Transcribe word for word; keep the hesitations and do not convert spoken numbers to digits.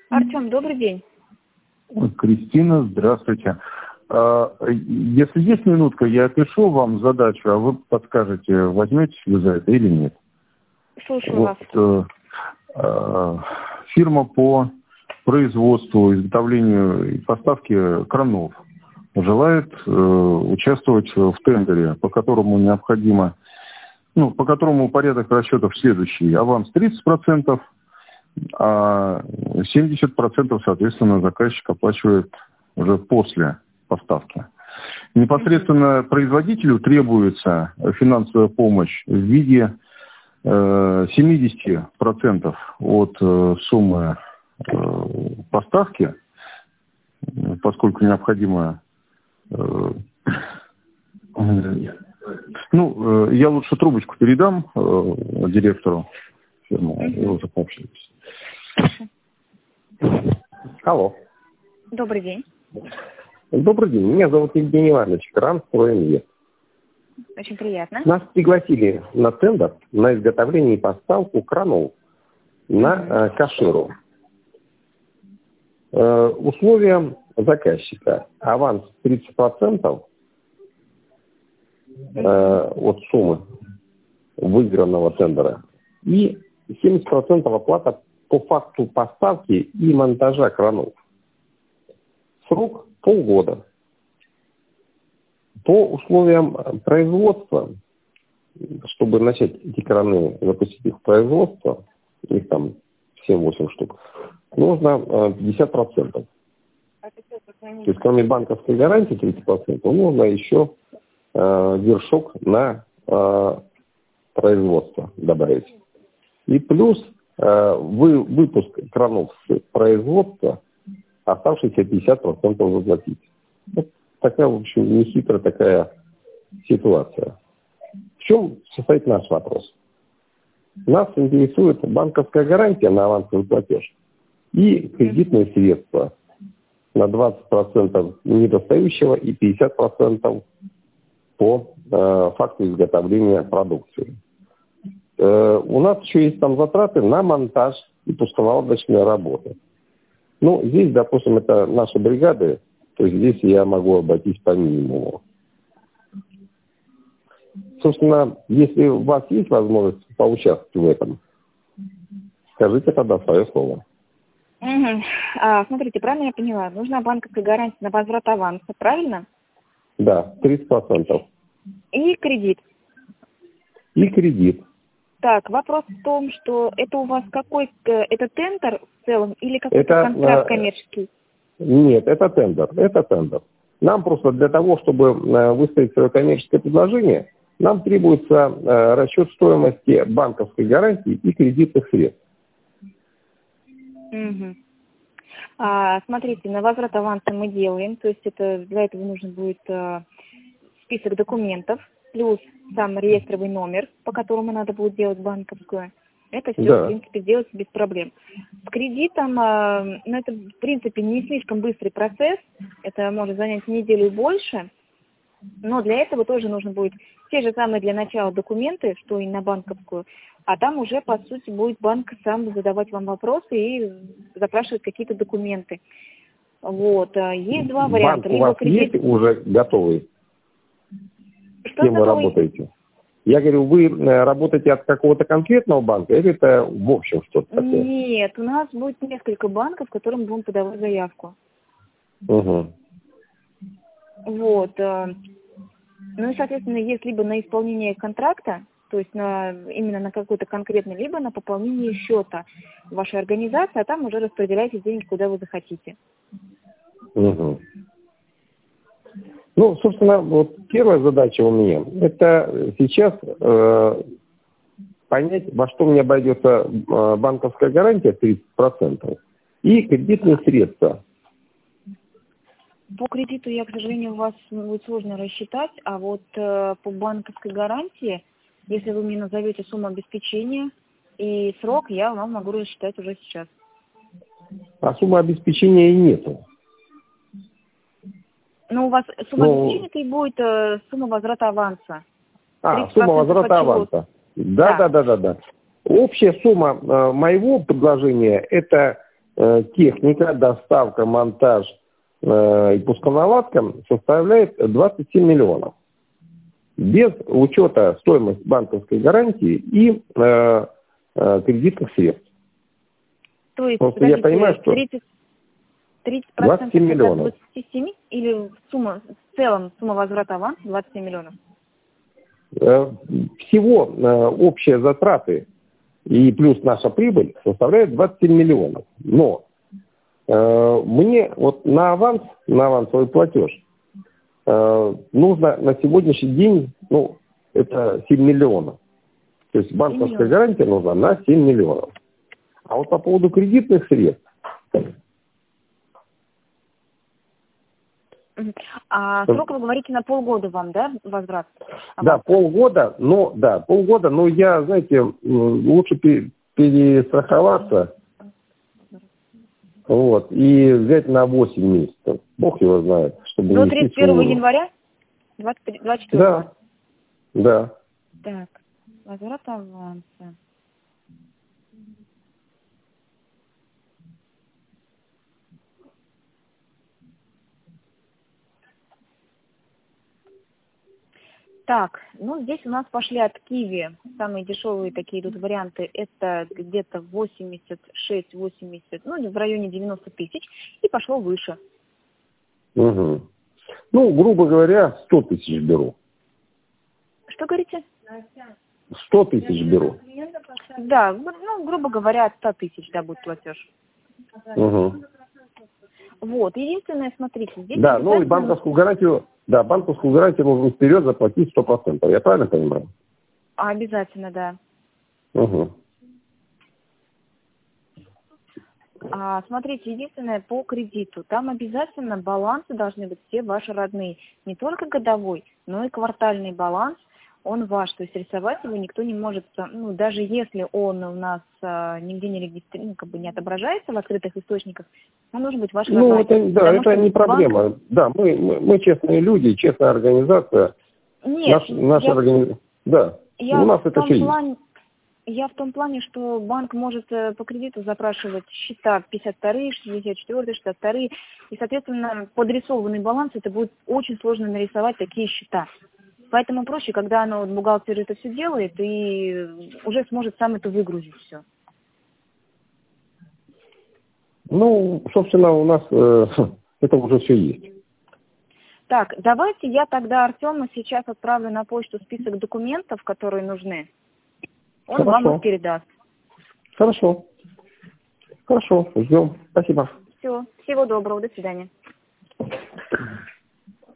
Артем, добрый день. Кристина, здравствуйте. Если есть минутка, я опишу вам задачу, а вы подскажете, возьметесь вы за это или нет. Слушаю вас. Вот, э, фирма по производству, изготовлению и поставке кранов желает э, участвовать в тендере, по которому необходимо, ну, по которому порядок расчетов следующий. Аванс тридцать процентов, а семьдесят процентов, соответственно, заказчик оплачивает уже после поставки. Непосредственно производителю требуется финансовая помощь в виде э, семьдесят процентов от э, суммы э, поставки, поскольку необходимо... Э, ну, э, я лучше трубочку передам э, директору фирмы, и уже пообщаемся. Алло. Добрый день. Добрый день. Меня зовут Евгений Иванович, кран «Стройинвест». Очень приятно. Нас пригласили на тендер на изготовление и поставку кранов на э, Каширу. Э, условия заказчика: аванс тридцать процентов э, от суммы выигранного тендера и семьдесят процентов оплата по факту поставки и монтажа кранов. Срок полгода. По условиям производства, чтобы начать эти краны, запустить их в производство, их там семь-восемь штук, нужно пятьдесят процентов. То есть кроме банковской гарантии тридцать процентов, нужно еще э, вершок на э, производство добавить. И плюс э, вы, выпуск кранов с производства оставшиеся пятьдесят процентов заплатить. Вот такая, в общем, нехитрая такая ситуация. В чем состоит наш вопрос? Нас интересует банковская гарантия на авансовый платеж и кредитные средства на двадцать процентов недостающего и пятьдесят процентов по э, факту изготовления продукции. Э, у нас еще есть там затраты на монтаж и пусконаладочные работы. Ну, здесь, допустим, это наши бригады, то есть здесь я могу обойтись по минимуму. Собственно, если у вас есть возможность поучаствовать в этом, скажите тогда свое слово. Угу. А, смотрите, правильно я поняла? Нужна банковская гарантия на возврат аванса, правильно? Да, тридцать процентов. И кредит. И кредит. Так, вопрос в том, что это у вас какой, это тендер в целом или какой-то Это, контракт коммерческий? Нет, это тендер, это тендер. Нам просто для того, чтобы выставить свое коммерческое предложение, нам требуется расчет стоимости банковской гарантии и кредитных средств. Угу. А, смотрите, на возврат аванса мы делаем, то есть это для этого нужен будет а, список документов, плюс сам реестровый номер, по которому надо будет делать банковскую. Это все, Да. в принципе, делается без проблем. С кредитом, э, ну, это, в принципе, не слишком быстрый процесс. Это может занять неделю и больше. Но для этого тоже нужно будет те же самые для начала документы, что и на банковскую. А там уже, по сути, будет банк сам задавать вам вопросы и запрашивать какие-то документы. Вот. Есть два варианта. Банк у Либо вас кредит... есть уже готовый? С Что кем вы готовый? работаете? Я говорю, вы работаете от какого-то конкретного банка или это в общем что-то такое? Нет, у нас будет несколько банков, которым будем подавать заявку. Угу. Вот. Ну и, соответственно, есть либо на исполнение контракта, то есть на, именно на какой-то конкретный, либо на пополнение счета вашей организации, а там уже распределяйте деньги, куда вы захотите. Угу. Ну, собственно, вот первая задача у меня, это сейчас э, понять, во что мне обойдется э, банковская гарантия тридцать процентов и кредитные средства. По кредиту я, к сожалению, у вас будет сложно рассчитать, а вот э, по банковской гарантии, если вы мне назовете сумму обеспечения и срок, я вам могу рассчитать уже сейчас. А суммы обеспечения и нету. Ну, у вас сумма Ну, обеспечения-то и будет э, сумма возврата аванса. А, сумма возврата аванса. Да, да, да, да, да. Общая сумма э, моего предложения это э, техника, доставка, монтаж э, и пусконаладка составляет двадцать семь миллионов. Без учета стоимости банковской гарантии и э, э, кредитных средств. То есть, Просто я понимаю, что тридцать, тридцать двадцать семь миллионов. двадцать семь или сумма, в целом сумма возврата аванса двадцать семь миллионов? Всего э, общие затраты и плюс наша прибыль составляет двадцать семь миллионов. Но э, мне вот на аванс, на авансовый платеж э, нужно на сегодняшний день, ну, это семь миллионов. То есть банковская гарантия нужна на семь миллионов. А вот по поводу кредитных средств. А срок, вы говорите, на полгода вам, да, возврат? Да, полгода, но, да, полгода, но я, знаете, лучше перестраховаться, вот, и взять на восемь месяцев. Бог его знает, чтобы до не тридцать первого января двадцать двадцать четвёртого? Да, да. Так, возврат аванса. Так, ну здесь у нас пошли от Киви, самые дешевые такие идут варианты, это где-то восемьдесят шесть восемьдесят, ну в районе девяносто тысяч, и пошло выше. Угу. Ну, грубо говоря, сто тысяч беру. Что говорите? сто тысяч беру. Да, ну, грубо говоря, от ста тысяч, да, будет платеж. Угу. Вот, единственное, смотрите, здесь... Да, ну и банковскую гарантию, да, банковскую гарантию нужно вперед заплатить сто процентов, я правильно понимаю? Обязательно, да. Угу. А, смотрите, единственное, по кредиту, там обязательно балансы должны быть все ваши родные. Не только годовой, но и квартальный баланс, он ваш. То есть рисовать его никто не может, ну, даже если он у нас а, нигде не регистрируется, ну, как бы не отображается в открытых источниках, он должен быть ваш родной. Ну, это, да, это не проблема. Банк... Да, мы, мы, мы честные люди, честная организация. Нет, Наш, наша я... организация, да, я у нас в это том все плане... есть. Я в том плане, что банк может по кредиту запрашивать счета пятьдесят вторые, шестьдесят четвёртые, шестьдесят вторые, и, соответственно, подрисованный баланс, это будет очень сложно нарисовать такие счета. Поэтому проще, когда оно, вот, бухгалтер это все делает, и уже сможет сам это выгрузить все. Ну, собственно, у нас э, это уже все есть. Так, давайте я тогда Артему сейчас отправлю на почту список документов, которые нужны. Он Хорошо. вам их передаст. Хорошо. Хорошо, ждем. Спасибо. Все, всего доброго, до свидания.